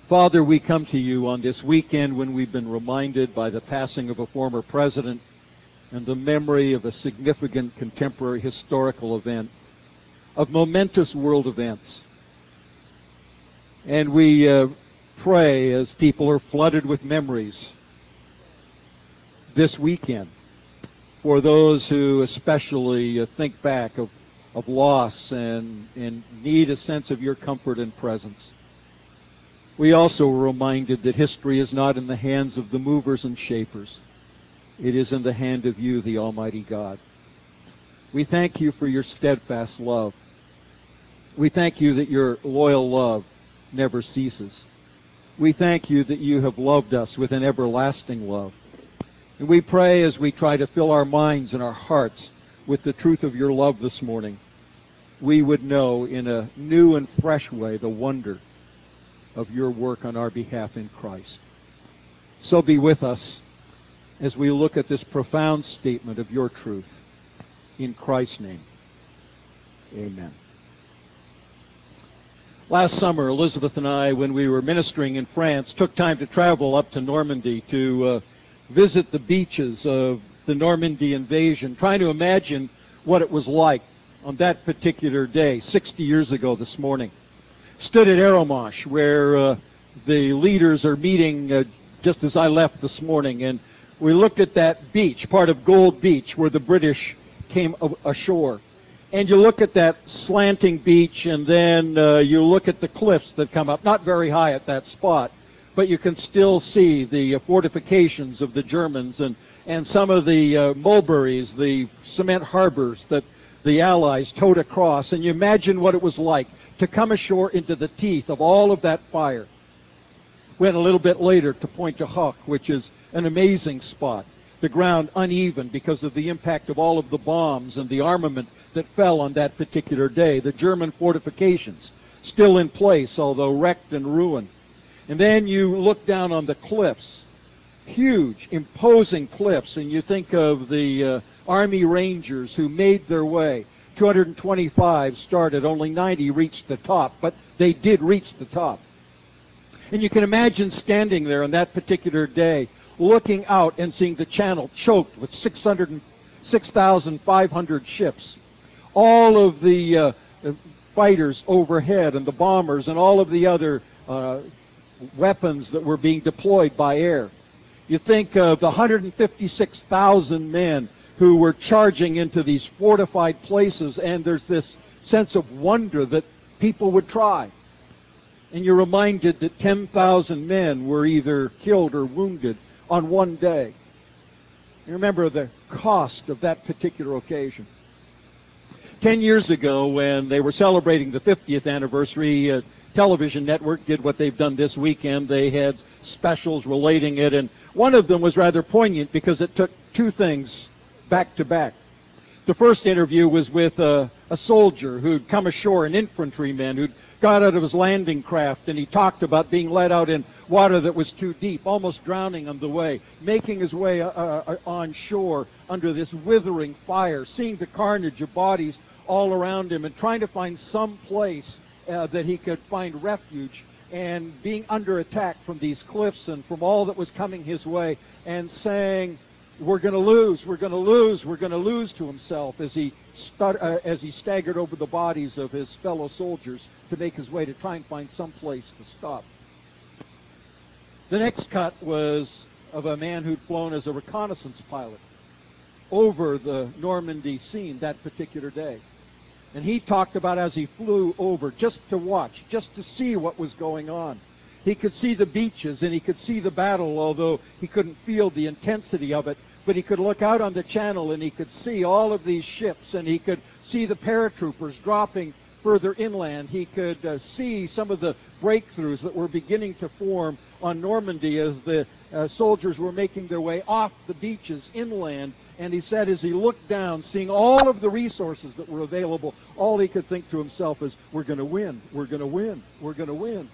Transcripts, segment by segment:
Father, we come to you on this weekend when we've been reminded by the passing of a former president and the memory of a significant contemporary historical event, of momentous world events. And we pray as people are flooded with memories this weekend for those who especially think back of loss and need a sense of your comfort and presence. We also are reminded that history is not in the hands of the movers and shapers. It is in the hand of you, the Almighty God. We thank you for your steadfast love. We thank you that your loyal love never ceases. We thank you that you have loved us with an everlasting love. And we pray as we try to fill our minds and our hearts with the truth of your love this morning, we would know in a new and fresh way the wonder of your work on our behalf in Christ. So be with us as we look at this profound statement of your truth. In Christ's name, amen. Last summer, Elizabeth and I, when we were ministering in France, took time to travel up to Normandy to visit the beaches of the Normandy invasion, trying to imagine what it was like on that particular day, 60 years ago this morning. Stood at Arromanches, where the leaders are meeting just as I left this morning, and we looked at that beach, part of Gold Beach, where the British came ashore. And you look at that slanting beach, and then you look at the cliffs that come up, not very high at that spot, but you can still see the fortifications of the Germans and some of the mulberries, the cement harbors that the Allies towed across. And you imagine what it was like to come ashore into the teeth of all of that fire. Went a little bit later to Pointe du Hoc, which is an amazing spot. The ground uneven because of the impact of all of the bombs and the armament that fell on that particular day. The German fortifications still in place, although wrecked and ruined. And then you look down on the cliffs, huge, imposing cliffs, and you think of the Army Rangers who made their way. 225 started, only 90 reached the top, but they did reach the top. And you can imagine standing there on that particular day, looking out and seeing the channel choked with 6,500 ships. All of the fighters overhead and the bombers and all of the other weapons that were being deployed by air. You think of the 156,000 men who were charging into these fortified places, and there's this sense of wonder that people would try. And you're reminded that 10,000 men were either killed or wounded on one day. You remember the cost of that particular occasion. 10 years ago, when they were celebrating the 50th anniversary, television network did what they've done this weekend. They had specials relating it, and one of them was rather poignant because it took two things back to back. The first interview was with a soldier who'd come ashore, an infantryman who'd got out of his landing craft, and he talked about being let out in water that was too deep, almost drowning on the way, making his way on shore under this withering fire, seeing the carnage of bodies all around him, and trying to find some place that he could find refuge, and being under attack from these cliffs and from all that was coming his way, and saying, "We're going to lose, we're going to lose, we're going to lose," to himself as he staggered over the bodies of his fellow soldiers to make his way to try and find some place to stop. The next cut was of a man who'd flown as a reconnaissance pilot over the Normandy scene that particular day. And he talked about as he flew over just to watch, just to see what was going on. He could see the beaches and he could see the battle, although he couldn't feel the intensity of it. But he could look out on the channel and he could see all of these ships, and he could see the paratroopers dropping further inland. He could see some of the breakthroughs that were beginning to form on Normandy as the soldiers were making their way off the beaches inland. And he said as he looked down, seeing all of the resources that were available, all he could think to himself is, "We're going to win, we're going to win, we're going to win."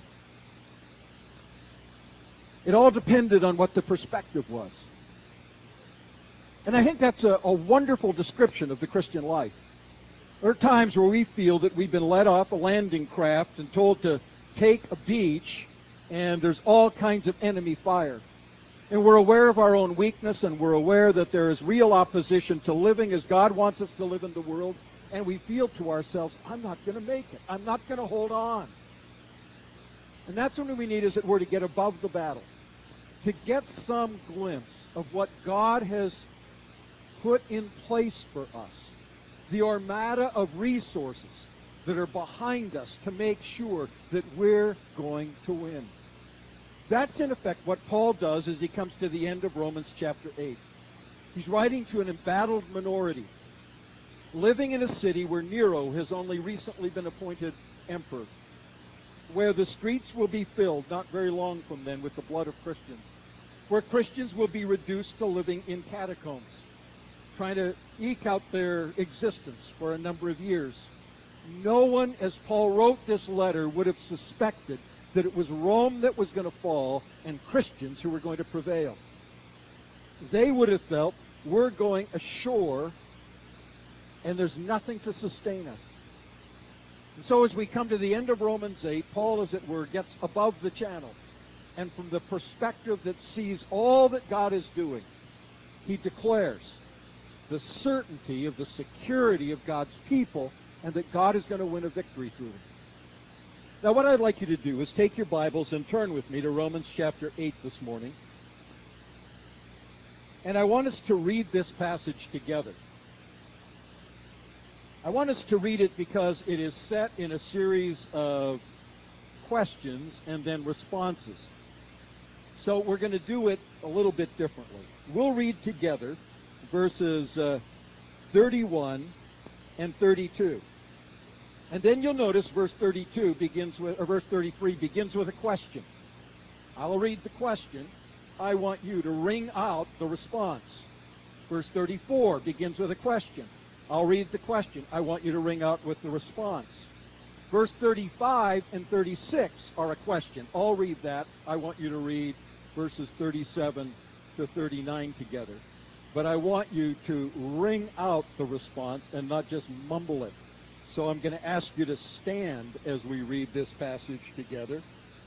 It all depended on what the perspective was. And I think that's a wonderful description of the Christian life. There are times where we feel that we've been let off a landing craft and told to take a beach and there's all kinds of enemy fire. And we're aware of our own weakness, and we're aware that there is real opposition to living as God wants us to live in the world, and we feel to ourselves, I'm not going to make it. I'm not going to hold on. And that's when we need, as it were, to get above the battle, to get some glimpse of what God has put in place for us, the armada of resources that are behind us to make sure that we're going to win. That's, in effect, what Paul does as he comes to the end of Romans chapter 8. He's writing to an embattled minority, living in a city where Nero has only recently been appointed emperor, where the streets will be filled, not very long from then, with the blood of Christians, where Christians will be reduced to living in catacombs, trying to eke out their existence for a number of years. No one, as Paul wrote this letter, would have suspected that it was Rome that was going to fall and Christians who were going to prevail. They would have felt, we're going ashore and there's nothing to sustain us. And so as we come to the end of Romans 8, Paul, as it were, gets above the channel. And from the perspective that sees all that God is doing, he declares the certainty of the security of God's people and that God is going to win a victory through them. Now, what I'd like you to do is take your Bibles and turn with me to Romans chapter 8 this morning. And I want us to read this passage together. I want us to read it because it is set in a series of questions and then responses. So we're going to do it a little bit differently. We'll read together verses 31 and 32. And then you'll notice verse 33 begins with a question. I'll read the question. I want you to ring out the response. Verse 34 begins with a question. I'll read the question. I want you to ring out with the response. Verse 35 and 36 are a question. I'll read that. I want you to read verses 37 to 39 together. But I want you to ring out the response and not just mumble it. So I'm going to ask you to stand as we read this passage together.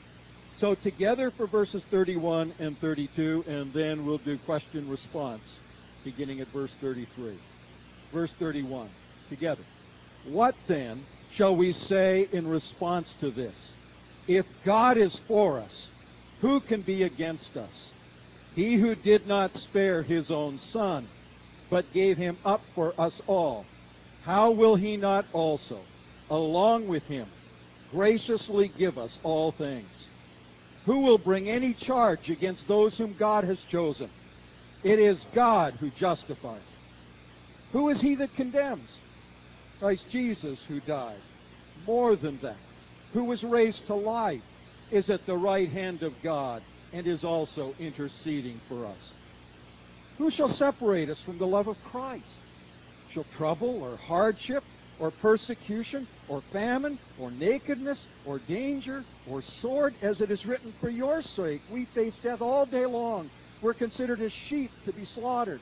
So together for verses 31 and 32, and then we'll do question response, beginning at verse 33. Verse 31, together. What then shall we say in response to this? If God is for us, who can be against us? He who did not spare his own Son, but gave him up for us all, how will he not also, along with him, graciously give us all things? Who will bring any charge against those whom God has chosen? It is God who justifies. Who is he that condemns? Christ Jesus, who died. More than that, who was raised to life, is at the right hand of God, and is also interceding for us. Who shall separate us from the love of Christ? Shall trouble, or hardship, or persecution, or famine, or nakedness, or danger, or sword, as it is written, for your sake we face death all day long. We're considered as sheep to be slaughtered.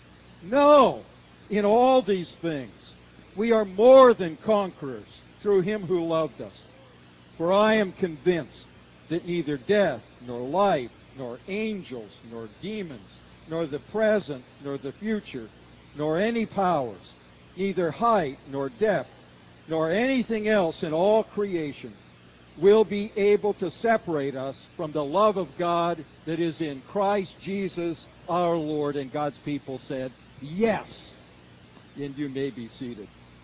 No, in all these things we are more than conquerors through him who loved us. For I am convinced that neither death, nor life, nor angels, nor demons, nor the present, nor the future, nor any powers, neither height, nor depth, nor anything else in all creation will be able to separate us from the love of God that is in Christ Jesus our Lord. And God's people said, yes. And you may be seated.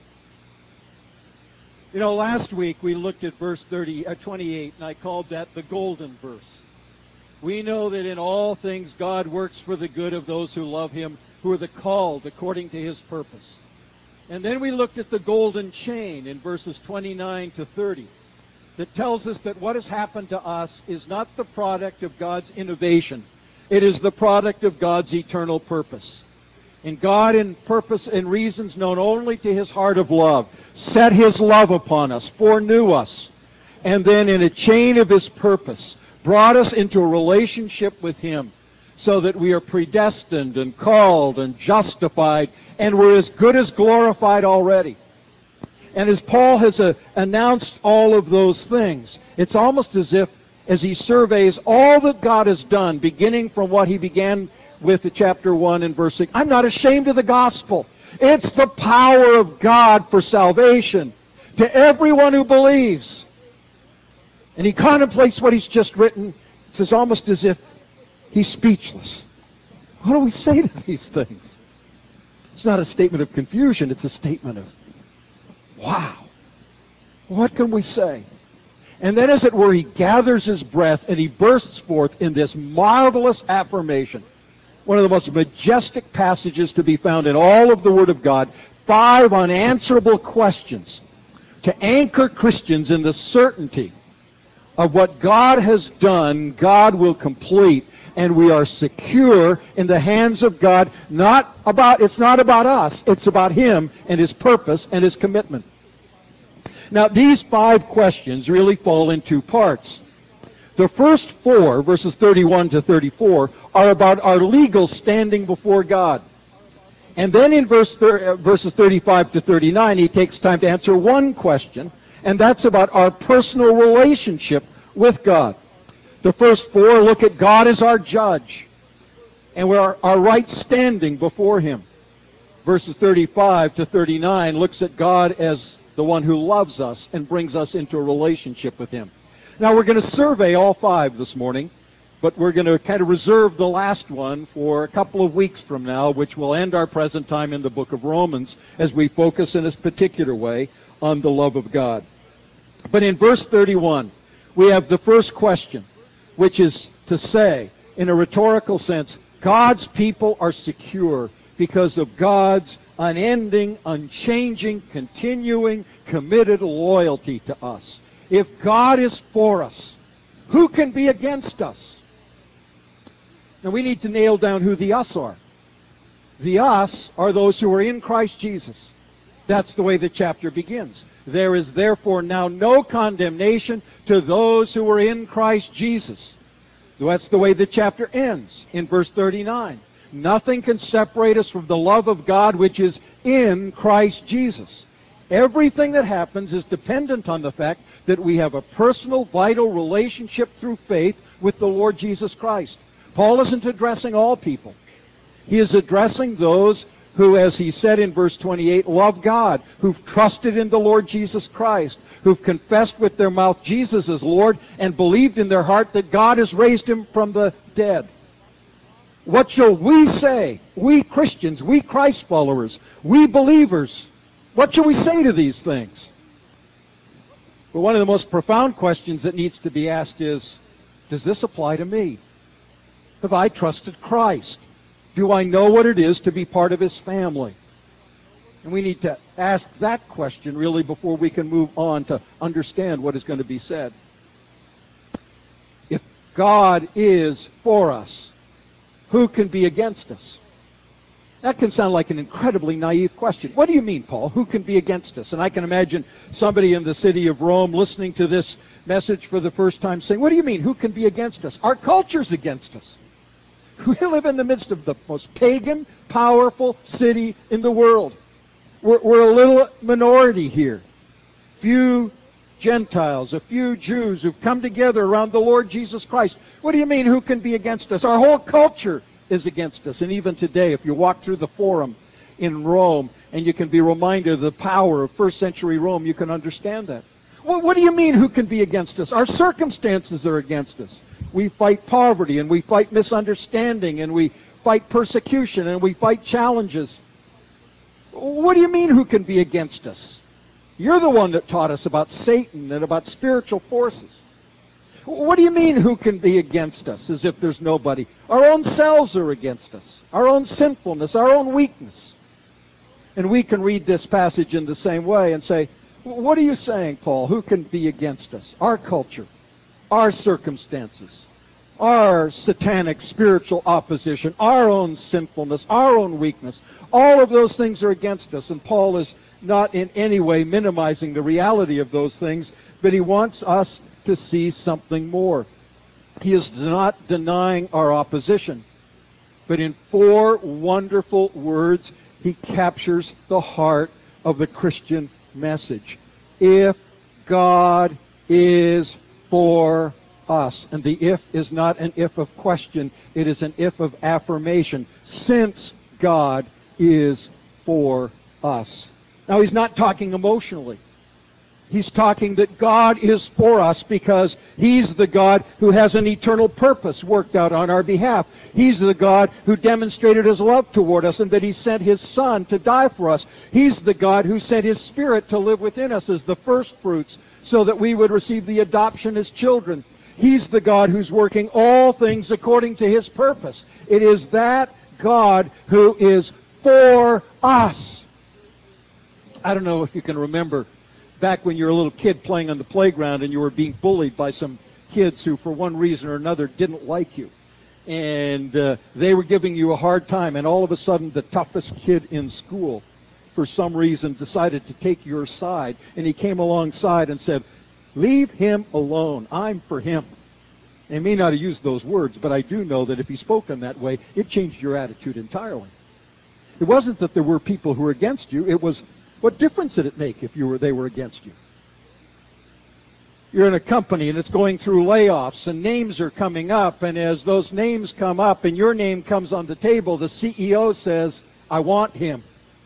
You know, last week we looked at verse 28, and I called that the golden verse. We know that in all things God works for the good of those who love him, who are the called according to his purpose. And then we looked at the golden chain in verses 29 to 30 that tells us that what has happened to us is not the product of God's innovation. It is the product of God's eternal purpose. And God, in purpose and reasons known only to his heart of love, set his love upon us, foreknew us, and then in a chain of his purpose, brought us into a relationship with him so that we are predestined and called and justified, and we're as good as glorified already. And as Paul has announced all of those things, it's almost as if as he surveys all that God has done, beginning from what he began with chapter 1 and verse 6. I'm not ashamed of the gospel. It's the power of God for salvation to everyone who believes. And he contemplates what he's just written. It's almost as if he's speechless. What do we say to these things? It's not a statement of confusion. It's a statement of, wow. What can we say? And then, as it were, he gathers his breath and he bursts forth in this marvelous affirmation. One of the most majestic passages to be found in all of the Word of God. 5 unanswerable questions to anchor Christians in the certainty of what God has done, God will complete, and we are secure in the hands of God. It's not about us, it's about Him and His purpose and His commitment. Now, these 5 questions really fall in 2 parts. The first 4, verses 31 to 34, are about our legal standing before God. And then in verses 35 to 39, he takes time to answer one question, and that's about our personal relationship with God. The first 4 look at God as our judge, and our right standing before Him. Verses 35 to 39 looks at God as the one who loves us and brings us into a relationship with Him. Now, we're going to survey all 5 this morning, but we're going to kind of reserve the last one for a couple of weeks from now, which will end our present time in the book of Romans as we focus in a particular way on the love of God. But in verse 31, we have the first question, which is to say, in a rhetorical sense, God's people are secure because of God's unending, unchanging, continuing, committed loyalty to us. If God is for us, who can be against us? Now we need to nail down who the us are. The us are those who are in Christ Jesus. That's the way the chapter begins. There is therefore now no condemnation to those who are in Christ Jesus. That's the way the chapter ends in verse 39. Nothing can separate us from the love of God which is in Christ Jesus. Everything that happens is dependent on the fact that we have a personal, vital relationship through faith with the Lord Jesus Christ. Paul isn't addressing all people. He is addressing those who, as he said in verse 28, love God, who've trusted in the Lord Jesus Christ, who've confessed with their mouth Jesus as Lord, and believed in their heart that God has raised Him from the dead. What shall we say? We Christians, we Christ followers, we believers. What shall we say to these things? But one of the most profound questions that needs to be asked is, does this apply to me? Have I trusted Christ? Do I know what it is to be part of His family? And we need to ask that question really before we can move on to understand what is going to be said. If God is for us, who can be against us? That can sound like an incredibly naive question. What do you mean, Paul? Who can be against us? And I can imagine somebody in the city of Rome listening to this message for the first time saying, what do you mean? Who can be against us? Our culture's against us. We live in the midst of the most pagan, powerful city in the world. We're a little minority here. Few Gentiles, a few Jews who've come together around the Lord Jesus Christ. What do you mean, who can be against us? Our whole culture is against us. And even today, if you walk through the Forum in Rome and you can be reminded of the power of first century Rome, you can understand that. Well, what do you mean, who can be against us? Our circumstances are against us. We fight poverty, and we fight misunderstanding, and we fight persecution, and we fight challenges. What do you mean, who can be against us? You're the one that taught us about Satan and about spiritual forces. What do you mean, who can be against us, as if there's nobody? Our own selves are against us. Our own sinfulness, our own weakness. And we can read this passage in the same way and say, what are you saying, Paul? Who can be against us? Our culture, our circumstances, our satanic spiritual opposition, our own sinfulness, our own weakness. All of those things are against us. And Paul is not in any way minimizing the reality of those things, but he wants us to see something more. He is not denying our opposition, but in 4 wonderful words, he captures the heart of the Christian message. If God is for us. And the if is not an if of question. It is an if of affirmation. Since God is for us. Now, he's not talking emotionally. He's talking that God is for us because he's the God who has an eternal purpose worked out on our behalf. He's the God who demonstrated his love toward us and that he sent his Son to die for us. He's the God who sent his Spirit to live within us as the first fruits so that we would receive the adoption as children. He's the God who's working all things according to his purpose. It is that God who is for us. I don't know if you can remember back when you were a little kid playing on the playground and you were being bullied by some kids who for one reason or another didn't like you. And they were giving you a hard time, and all of a sudden the toughest kid in school for some reason decided to take your side, and he came alongside and said, "Leave him alone. I'm for him." He may not have used those words, but I do know that if he spoke in that way, it changed your attitude entirely. It wasn't that there were people who were against you. It was, what difference did it make if they were against you? You're in a company and it's going through layoffs and names are coming up, and as those names come up and your name comes on the table, the CEO says, "I want him."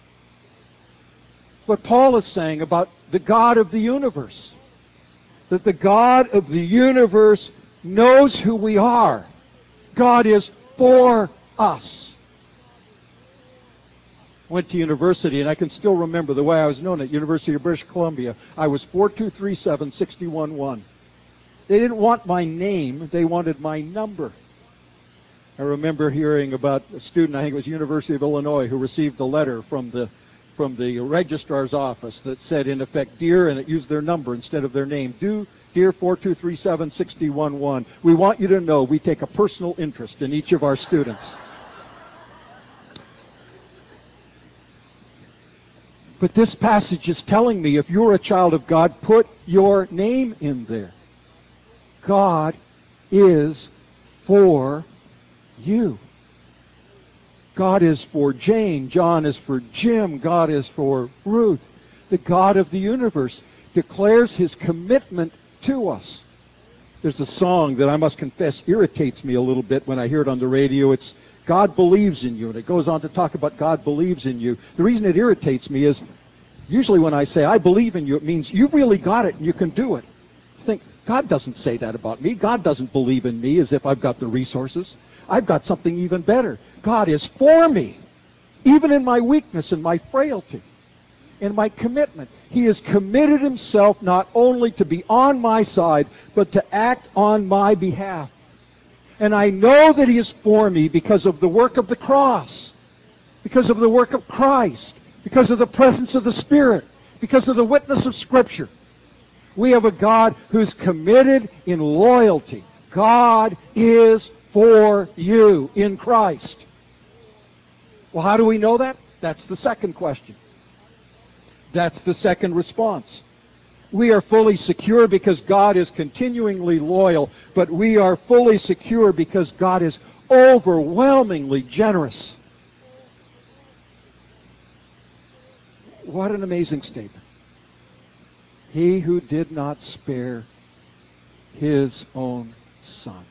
What Paul is saying about the God of the universe, that the God of the universe knows who we are. God is for us. Went to university, and I can still remember the way I was known at University of British Columbia. I was 4237611. They didn't want my name, they wanted my number. I remember hearing about a student, I think it was University of Illinois, who received a letter from the registrar's office that said, in effect, "Dear," and it used their number instead of their name, "Dear 4237611, we want you to know we take a personal interest in each of our students." But this passage is telling me if you're a child of God, put your name in there. God is for you. God is for Jane. John is for Jim. God is for Ruth. The God of the universe declares his commitment to us. There's a song that I must confess irritates me a little bit when I hear it on the radio. It's "God believes in you," and it goes on to talk about God believes in you. The reason it irritates me is usually when I say "I believe in you," it means you've really got it and you can do it. I think, God doesn't say that about me. God doesn't believe in me as if I've got the resources. I've got something even better. God is for me, even in my weakness and my frailty and my commitment. He has committed himself not only to be on my side, but to act on my behalf. And I know that he is for me because of the work of the cross, because of the work of Christ, because of the presence of the Spirit, because of the witness of Scripture. We have a God who's committed in loyalty. God is for you in Christ. Well, how do we know that? That's the second question. That's the second response. We are fully secure because God is continuingly loyal, but we are fully secure because God is overwhelmingly generous. What an amazing statement. He who did not spare his own Son.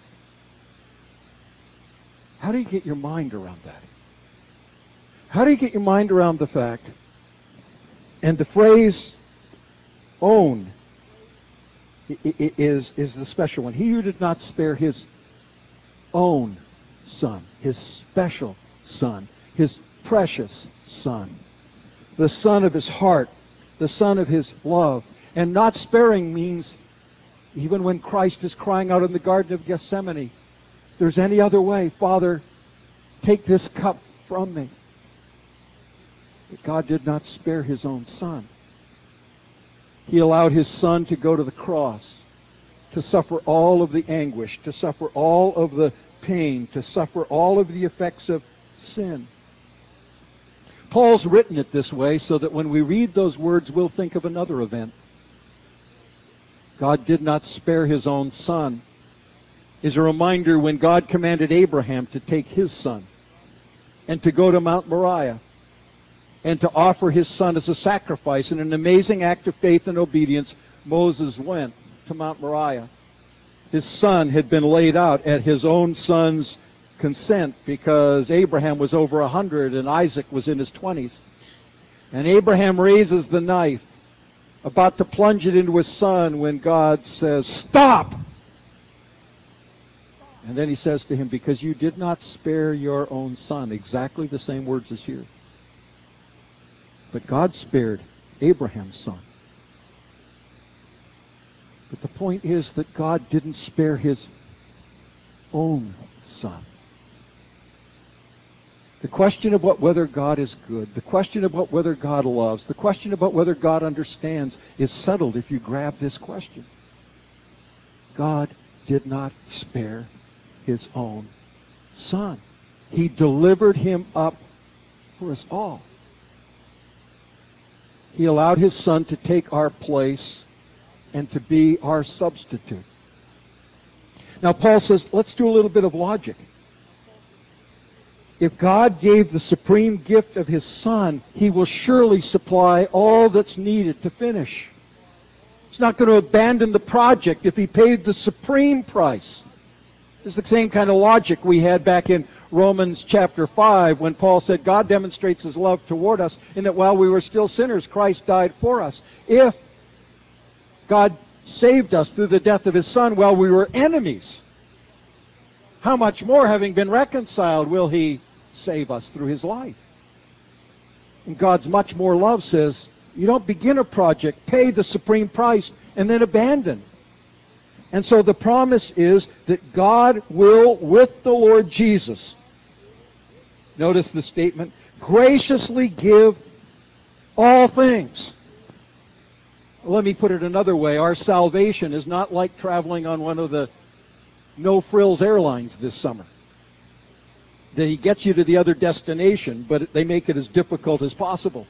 How do you get your mind around that? How do you get your mind around the fact, and the phrase own is the special one. He who did not spare his own Son, his special Son, his precious Son, the Son of his heart, the Son of his love. And not sparing means even when Christ is crying out in the Garden of Gethsemane, if there's any other way, Father, take this cup from me. But God did not spare his own Son. He allowed his Son to go to the cross, to suffer all of the anguish, to suffer all of the pain, to suffer all of the effects of sin. Paul's written it this way so that when we read those words, we'll think of another event. God did not spare his own Son is a reminder when God commanded Abraham to take his son and to go to Mount Moriah and to offer his son as a sacrifice. In an amazing act of faith and obedience, Moses went to Mount Moriah. his son had been laid out at his own son's consent, because Abraham was over 100 and Isaac was in his 20s. And Abraham raises the knife, about to plunge it into his son, when God says, "Stop!" And then he says to him, "Because you did not spare your own son." Exactly the same words as here. But God spared Abraham's son. But the point is that God didn't spare his own son. The question about whether God is good, the question about whether God loves, the question about whether God understands is settled if you grab this question. God did not spare his own son. He delivered him up for us all. He allowed his son to take our place and to be our substitute. Now Paul says, let's do a little bit of logic. If God gave the supreme gift of his son, he will surely supply all that's needed to finish. He's not going to abandon the project if he paid the supreme price. It's the same kind of logic we had back in Romans chapter 5 when Paul said God demonstrates his love toward us in that while we were still sinners, Christ died for us. If God saved us through the death of his son while we were enemies, how much more, having been reconciled, will he save us through his life? And God's much more love says, you don't begin a project, pay the supreme price, and then abandon. And so the promise is that God will, with the Lord Jesus, notice the statement, graciously give all things. Let me put it another way. Our salvation is not like traveling on one of the no-frills airlines this summer. That he gets you to the other destination, but they make it as difficult as possible.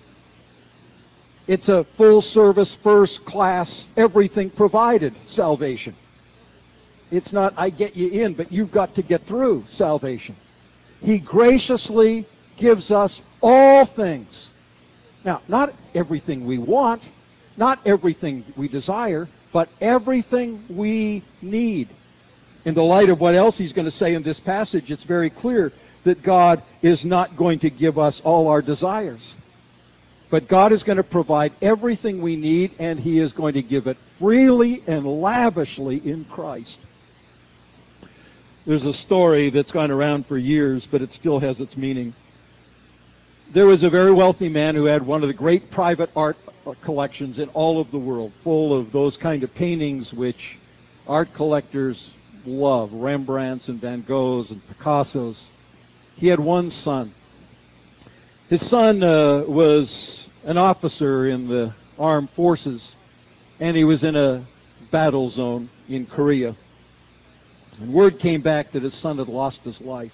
It's a full-service, first-class, everything provided salvation. It's not, I get you in, but you've got to get through salvation. He graciously gives us all things. Now, not everything we want, not everything we desire, but everything we need. In the light of what else he's going to say in this passage, it's very clear that God is not going to give us all our desires. But God is going to provide everything we need, and he is going to give it freely and lavishly in Christ. There's a story that's gone around for years, but it still has its meaning. There was a very wealthy man who had one of the great private art collections in all of the world, full of those kind of paintings which art collectors love, Rembrandts and Van Goghs and Picassos. He had one son. His son was an officer in the armed forces, and he was in a battle zone in Korea. And word came back that his son had lost his life.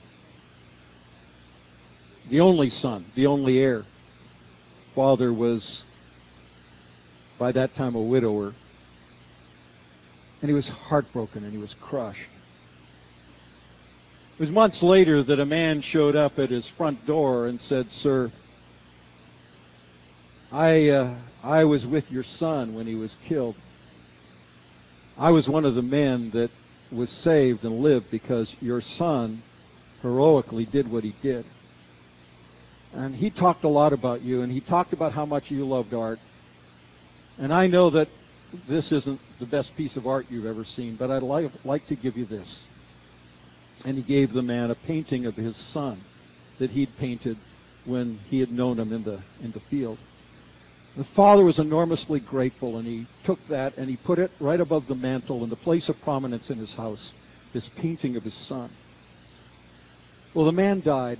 The only son, the only heir. Father was, by that time, a widower. And he was heartbroken and he was crushed. It was months later that a man showed up at his front door and said, "Sir, I was with your son when he was killed. I was one of the men that was saved and lived because your son heroically did what he did. And he talked a lot about you, and he talked about how much you loved art. And I know that this isn't the best piece of art you've ever seen, but I'd like to give you this." And he gave the man a painting of his son that he'd painted when he had known him in the field. The father was enormously grateful, and he took that and he put it right above the mantle in the place of prominence in his house, this painting of his son. Well, the man died,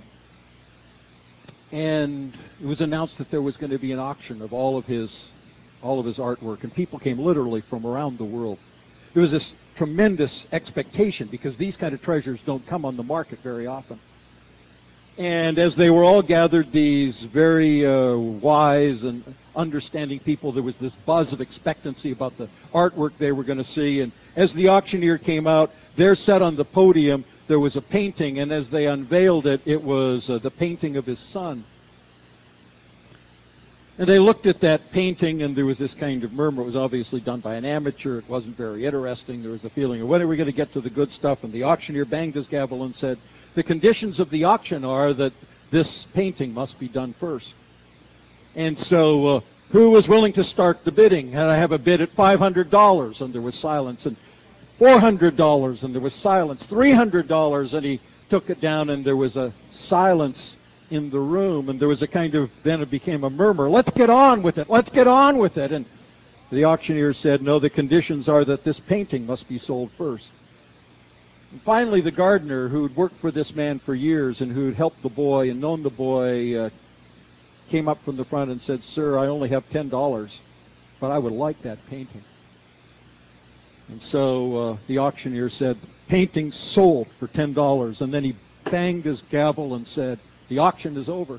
and it was announced that there was going to be an auction of all of his artwork, and people came literally from around the world. There was this tremendous expectation because these kind of treasures don't come on the market very often. And as they were all gathered, these very wise and understanding people, there was this buzz of expectancy about the artwork they were going to see. And as the auctioneer came out, there sat on the podium, there was a painting, and as they unveiled it, it was the painting of his son. And they looked at that painting, and there was this kind of murmur. It was obviously done by an amateur. It wasn't very interesting. There was a feeling of, when are we going to get to the good stuff? And the auctioneer banged his gavel and said, the conditions of the auction are that this painting must be done first. And so who was willing to start the bidding? And I have a bid at $500, and there was silence. And $400, and there was silence. $300, and he took it down, and there was a silence in the room, and there was a kind of, then it became a murmur, let's get on with it, let's get on with it. And the auctioneer said, no, the conditions are that this painting must be sold first. And finally, the gardener, who'd worked for this man for years and who'd helped the boy and known the boy, came up from the front and said, sir, I only have $10, but I would like that painting. And so the auctioneer said, painting sold for $10, and then he banged his gavel and said, the auction is over. And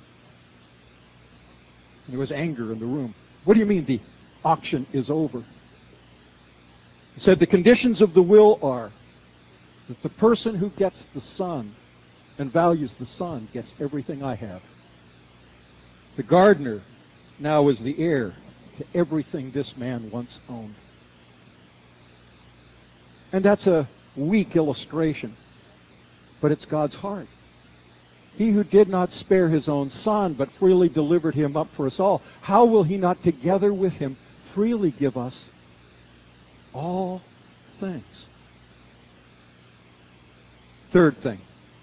there was anger in the room. What do you mean the auction is over? He said the conditions of the will are that the person who gets the son and values the son gets everything I have. The gardener now is the heir to everything this man once owned. And that's a weak illustration, but it's God's heart. He who did not spare his own son, but freely delivered him up for us all, how will he not together with him freely give us all things? Third thing.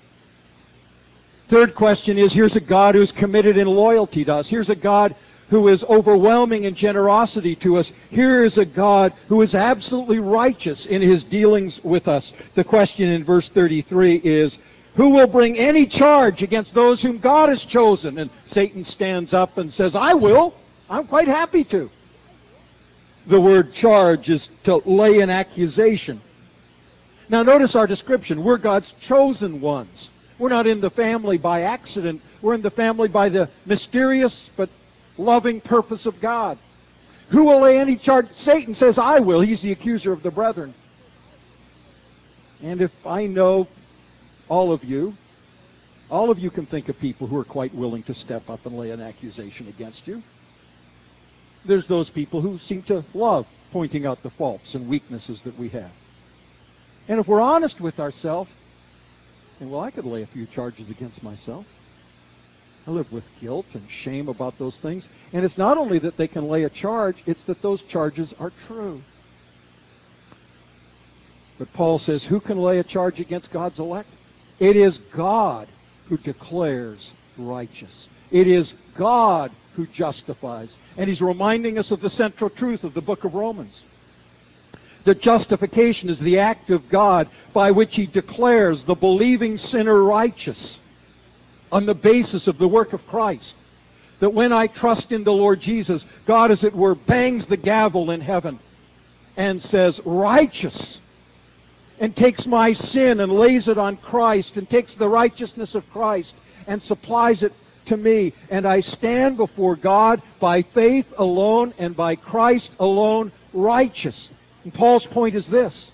Third question is, here's a God who's committed in loyalty to us. Here's a God who is overwhelming in generosity to us. Here is a God who is absolutely righteous in his dealings with us. The question in verse 33 is, who will bring any charge against those whom God has chosen? And Satan stands up and says, I will. I'm quite happy to. The word charge is to lay an accusation. Now notice our description. We're God's chosen ones. We're not in the family by accident. We're in the family by the mysterious but loving purpose of God. Who will lay any charge? Satan says, I will. He's the accuser of the brethren. And if I know all of you can think of people who are quite willing to step up and lay an accusation against you. There's those people who seem to love pointing out the faults and weaknesses that we have. And if we're honest with ourselves, then, well, I could lay a few charges against myself. I live with guilt and shame about those things. And it's not only that they can lay a charge, it's that those charges are true. But Paul says, who can lay a charge against God's elect? It is God who declares righteous. It is God who justifies. And he's reminding us of the central truth of the book of Romans. That justification is the act of God by which he declares the believing sinner righteous on the basis of the work of Christ. That when I trust in the Lord Jesus, God, as it were, bangs the gavel in heaven and says, righteous, and takes my sin and lays it on Christ and takes the righteousness of Christ and supplies it to me. And I stand before God by faith alone and by Christ alone righteous. And Paul's point is this.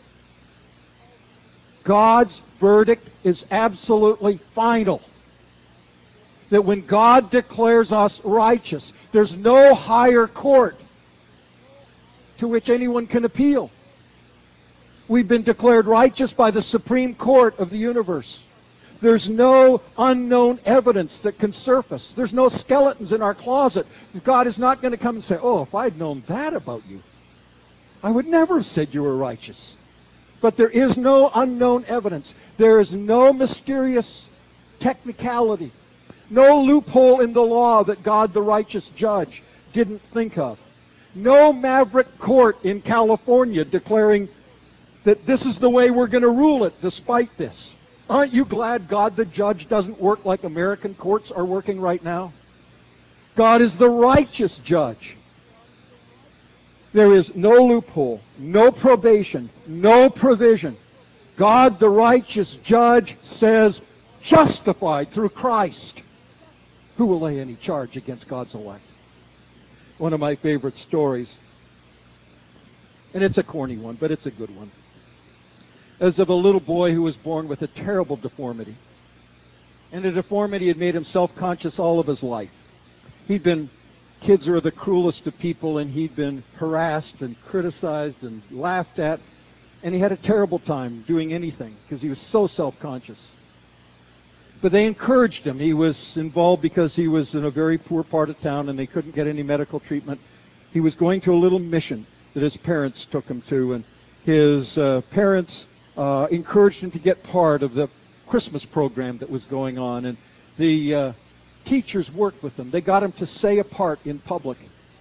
God's verdict is absolutely final. That when God declares us righteous, there's no higher court to which anyone can appeal. We've been declared righteous by the Supreme Court of the universe. There's no unknown evidence that can surface. There's no skeletons in our closet. God is not going to come and say, oh, if I'd known that about you, I would never have said you were righteous. But there is no unknown evidence. There is no mysterious technicality. No loophole in the law that God, the righteous judge, didn't think of. No maverick court in California declaring that this is the way we're going to rule it despite this. Aren't you glad God the judge doesn't work like American courts are working right now? God is the righteous judge. There is no loophole, no probation, no provision. God the righteous judge says, justified through Christ. Who will lay any charge against God's elect? One of my favorite stories, and it's a corny one, but it's a good one, is of a little boy who was born with a terrible deformity. And the deformity had made him self-conscious all of his life. He'd been kids are the cruelest of people, and he'd been harassed and criticized and laughed at, and he had a terrible time doing anything because he was so self-conscious. But they encouraged him. He was involved because he was in a very poor part of town and they couldn't get any medical treatment. He was going to a little mission that his parents took him to, and his parents encouraged him to get part of the Christmas program that was going on, and the teachers worked with him. They got him to say a part in public.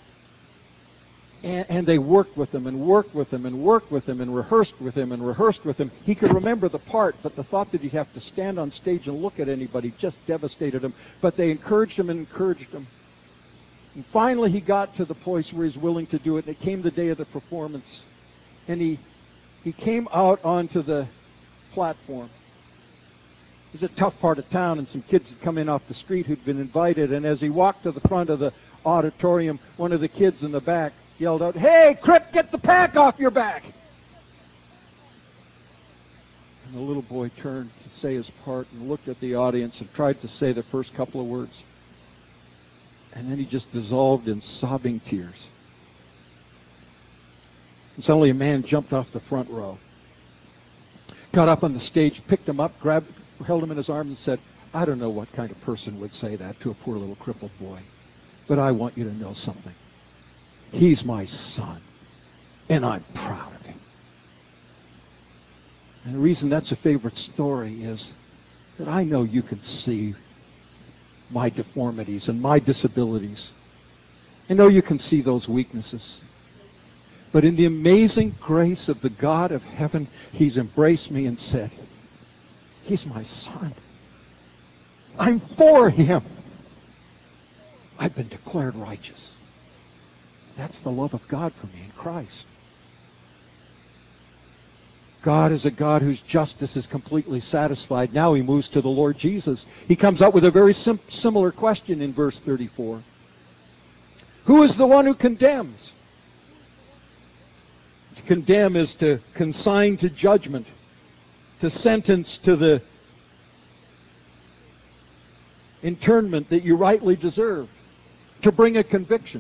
And they worked with him and worked with him and worked with him and rehearsed with him and rehearsed with him. He could remember the part, but the thought that he'd have to stand on stage and look at anybody just devastated him. But they encouraged him and encouraged him. And finally he got to the place where he's willing to do it. And it came the day of the performance. And he came out onto the platform. It was a tough part of town, and some kids had come in off the street who'd been invited. And as he walked to the front of the auditorium, one of the kids in the back yelled out, "Hey, Crip, get the pack off your back!" And the little boy turned to say his part and looked at the audience and tried to say the first couple of words. And then he just dissolved in sobbing tears. And suddenly a man jumped off the front row, got up on the stage, picked him up, held him in his arms and said, "I don't know what kind of person would say that to a poor little crippled boy, but I want you to know something. He's my son, and I'm proud of him." And the reason that's a favorite story is that I know you can see my deformities and my disabilities. I know you can see those weaknesses. But in the amazing grace of the God of heaven, he's embraced me and said, "He's my son. I'm for him. I've been declared righteous." That's the love of God for me in Christ. God is a God whose justice is completely satisfied. Now he moves to the Lord Jesus. He comes up with a very similar question in verse 34. Who is the one who condemns? To condemn is to consign to judgment, to sentence to the internment that you rightly deserve, to bring a conviction.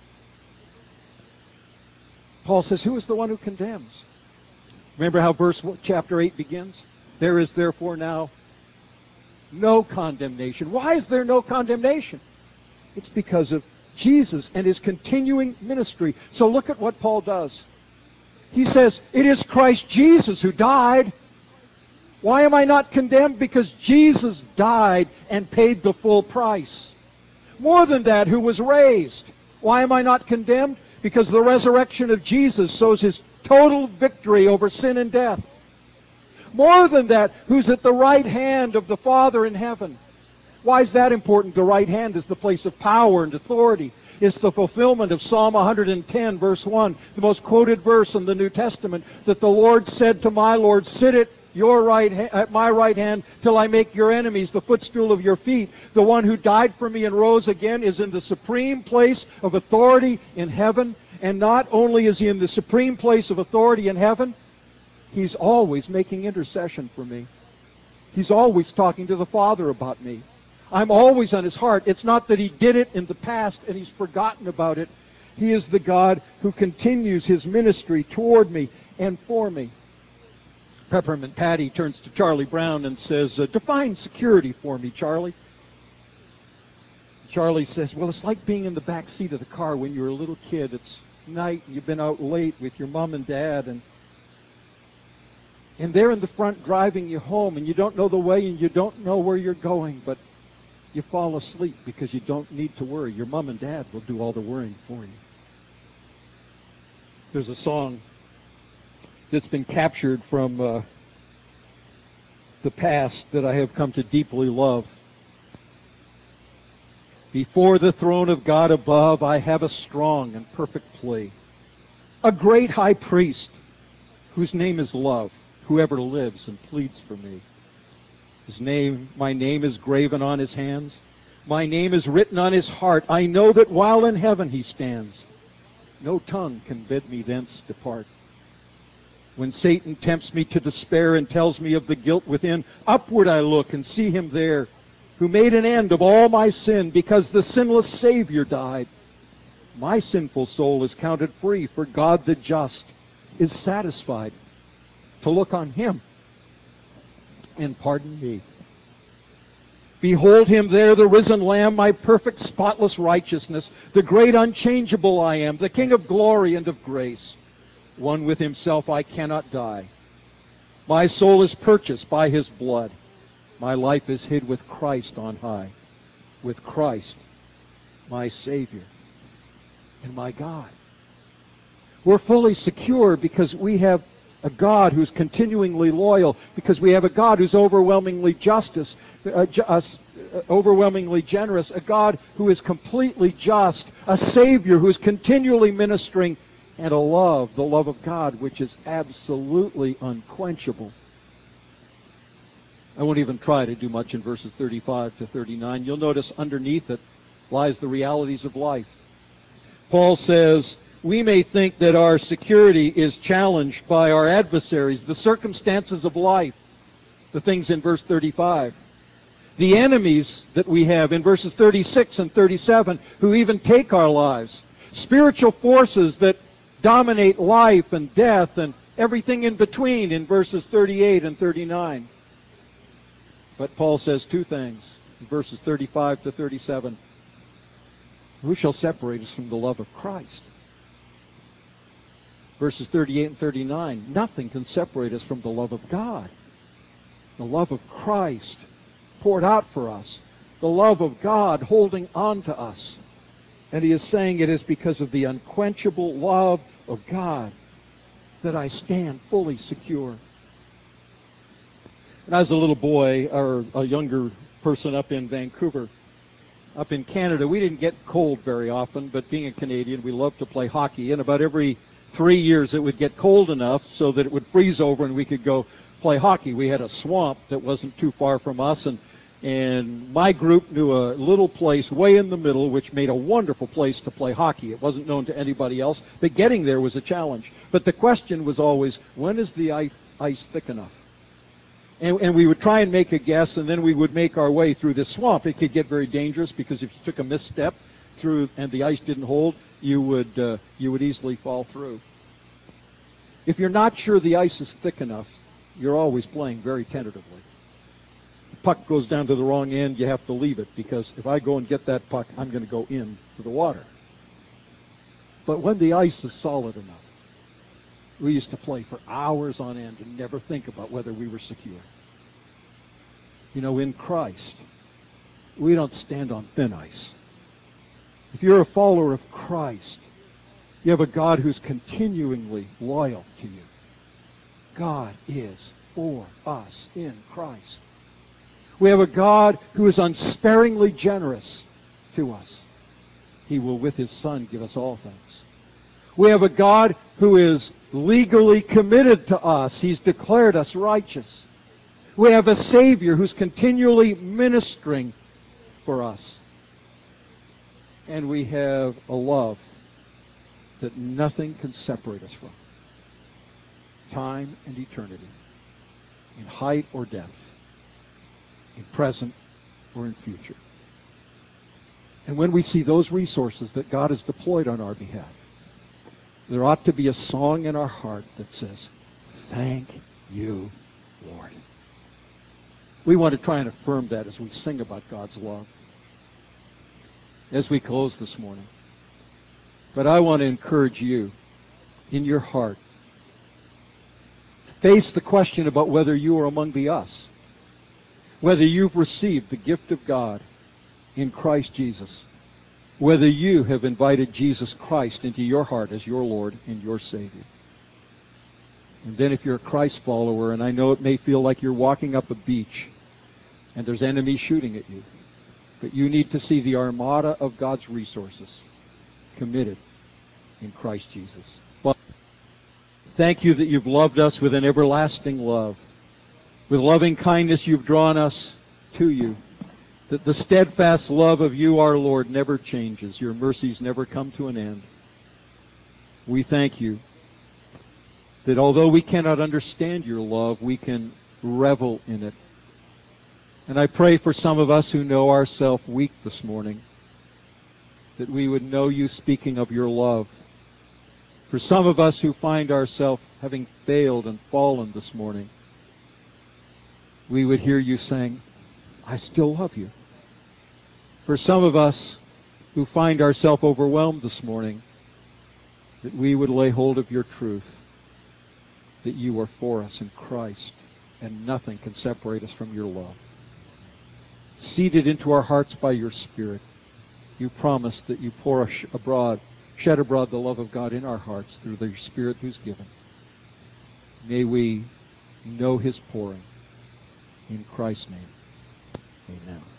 Paul says, who is the one who condemns? Remember how chapter 8 begins? There is therefore now no condemnation. Why is there no condemnation? It's because of Jesus and his continuing ministry. So look at what Paul does. He says, it is Christ Jesus who died. Why am I not condemned? Because Jesus died and paid the full price. More than that, who was raised. Why am I not condemned? Because the resurrection of Jesus shows his total victory over sin and death. More than that, who's at the right hand of the Father in heaven. Why is that important? The right hand is the place of power and authority. It's the fulfillment of Psalm 110, verse 1, the most quoted verse in the New Testament, that the Lord said to my Lord, sit at my right hand till I make your enemies the footstool of your feet. The one who died for me and rose again is in the supreme place of authority in heaven. And not only is he in the supreme place of authority in heaven, he's always making intercession for me. He's always talking to the Father about me. I'm always on his heart. It's not that he did it in the past and he's forgotten about it. He is the God who continues his ministry toward me and for me. Peppermint Patty turns to Charlie Brown and says, define security for me, Charlie. Charlie says, well, it's like being in the back seat of the car when you're a little kid. It's night and you've been out late with your mom and dad, and they're in the front driving you home, and you don't know the way and you don't know where you're going, but you fall asleep because you don't need to worry. Your mom and dad will do all the worrying for you. There's a song that's been captured from the past that I have come to deeply love. Before the throne of God above, I have a strong and perfect plea. A great high priest whose name is love, whoever lives and pleads for me. My name is graven on his hands. My name is written on his heart. I know that while in heaven he stands, no tongue can bid me thence depart. When Satan tempts me to despair and tells me of the guilt within, upward I look and see him there, who made an end of all my sin because the sinless Savior died. My sinful soul is counted free, for God the just is satisfied to look on him and pardon me. Behold him there, the risen Lamb, my perfect, spotless righteousness, the great unchangeable I am, the King of glory and of grace. One with himself I cannot die. My soul is purchased by his blood. My life is hid with Christ on high, with Christ, my Savior and my God. We're fully secure because we have a God who's continuingly loyal, because we have a God who's overwhelmingly overwhelmingly generous, a God who is completely just, a Savior who is continually ministering, and a love, the love of God, which is absolutely unquenchable. I won't even try to do much in verses 35 to 39. You'll notice underneath it lies the realities of life. Paul says, we may think that our security is challenged by our adversaries, the circumstances of life, the things in verse 35. The enemies that we have in verses 36 and 37 who even take our lives. Spiritual forces that dominate life and death and everything in between in verses 38 and 39. But Paul says two things in verses 35 to 37. Who shall separate us from the love of Christ? Verses 38 and 39, nothing can separate us from the love of God. The love of Christ poured out for us. The love of God holding on to us. And he is saying it is because of the unquenchable love of God that I stand fully secure. When I was a little boy, or a younger person up in Vancouver, up in Canada, we didn't get cold very often, but being a Canadian, we loved to play hockey. And about every 3 years, it would get cold enough so that it would freeze over and we could go play hockey. We had a swamp that wasn't too far from us, and my group knew a little place way in the middle which made a wonderful place to play hockey. It wasn't known to anybody else, but getting there was a challenge. But the question was always, when is the ice thick enough? And we would try and make a guess, and then we would make our way through this swamp. It could get very dangerous because if you took a misstep through and the ice didn't hold, you would easily fall through. If you're not sure the ice is thick enough, you're always playing very tentatively. The puck goes down to the wrong end, you have to leave it, because if I go and get that puck, I'm going to go into the water. But when the ice is solid enough, we used to play for hours on end and never think about whether we were secure. You know, in Christ, we don't stand on thin ice. If you're a follower of Christ, you have a God who's continuingly loyal to you. God is for us in Christ. We have a God who is unsparingly generous to us. He will, with his Son, give us all things. We have a God who is legally committed to us. He's declared us righteous. We have a Savior who's continually ministering for us. And we have a love that nothing can separate us from. Time and eternity. In height or depth. In present or in future. And when we see those resources that God has deployed on our behalf, there ought to be a song in our heart that says, "Thank you, Lord." We want to try and affirm that as we sing about God's love, as we close this morning. But I want to encourage you in your heart. Face the question about whether you are among the us, whether you've received the gift of God in Christ Jesus, whether you have invited Jesus Christ into your heart as your Lord and your Savior. And then if you're a Christ follower, and I know it may feel like you're walking up a beach and there's enemies shooting at you, but you need to see the armada of God's resources committed in Christ Jesus. Father, thank you that you've loved us with an everlasting love. With loving kindness you've drawn us to you. That the steadfast love of you, our Lord, never changes. Your mercies never come to an end. We thank you that although we cannot understand your love, we can revel in it. And I pray for some of us who know ourselves weak this morning, that we would know you speaking of your love. For some of us who find ourselves having failed and fallen this morning, we would hear you saying, I still love you. For some of us who find ourselves overwhelmed this morning, that we would lay hold of your truth, that you are for us in Christ, and nothing can separate us from your love. Seated into our hearts by your Spirit, you promise that you shed abroad the love of God in our hearts through the Spirit who's given. May we know his pouring. In Christ's name, amen.